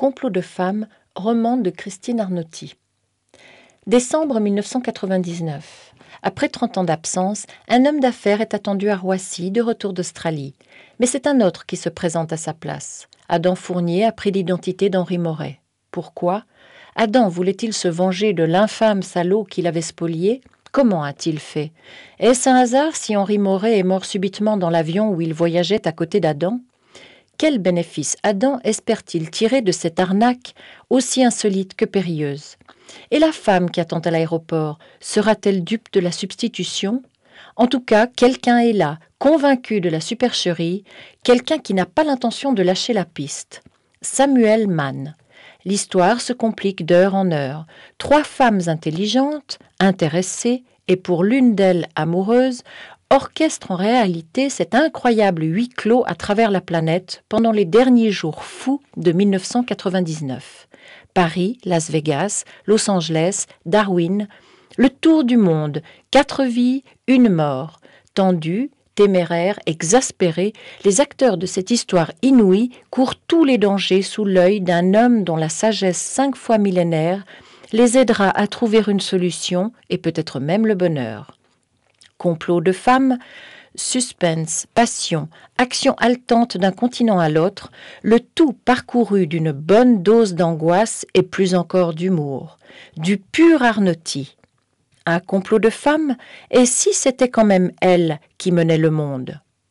Complot de femmes, roman de Christine Arnauty. Décembre 1999. Après 30 ans d'absence, un homme d'affaires est attendu à Roissy, de retour d'Australie. Mais c'est un autre qui se présente à sa place. Adam Fournier a pris l'identité d'Henri Moret. Pourquoi ? Adam voulait-il se venger de l'infâme salaud qui l'avait spolié ? Comment a-t-il fait ? Est-ce un hasard si Henri Moret est mort subitement dans l'avion où il voyageait à côté d'Adam ? Quel bénéfice Adam espère-t-il tirer de cette arnaque aussi insolite que périlleuse ? Et la femme qui attend à l'aéroport, sera-t-elle dupe de la substitution ? En tout cas, quelqu'un est là, convaincu de la supercherie, quelqu'un qui n'a pas l'intention de lâcher la piste. Samuel Mann. L'histoire se complique d'heure en heure. 3 femmes intelligentes, intéressées, et pour l'une d'elles amoureuse, orchestrent en réalité cet incroyable huis clos à travers la planète pendant les derniers jours fous de 1999. Paris, Las Vegas, Los Angeles, Darwin, le tour du monde, 4 vies, 1 mort. Tendus, téméraires, exaspérés, les acteurs de cette histoire inouïe courent tous les dangers sous l'œil d'un homme dont la sagesse 5 fois millénaire les aidera à trouver une solution et peut-être même le bonheur. Complot de femmes, suspense, passion, action haletante d'un continent à l'autre, le tout parcouru d'une bonne dose d'angoisse et plus encore d'humour. Du pur Arnauty. Un complot de femmes ? Et si c'était quand même elle qui menait le monde ?